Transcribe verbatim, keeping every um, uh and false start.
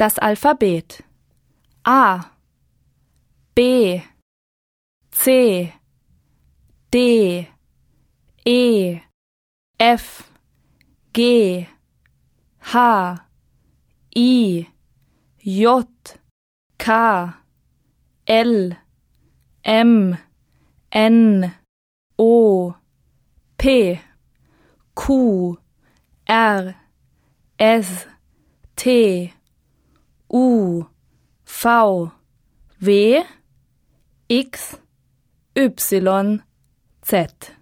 Das Alphabet: A, B, C, D, E, F, G, H, I, J, K, L, M, N, O, P, Q, R, S, T, U, V, W, X, Y, Z.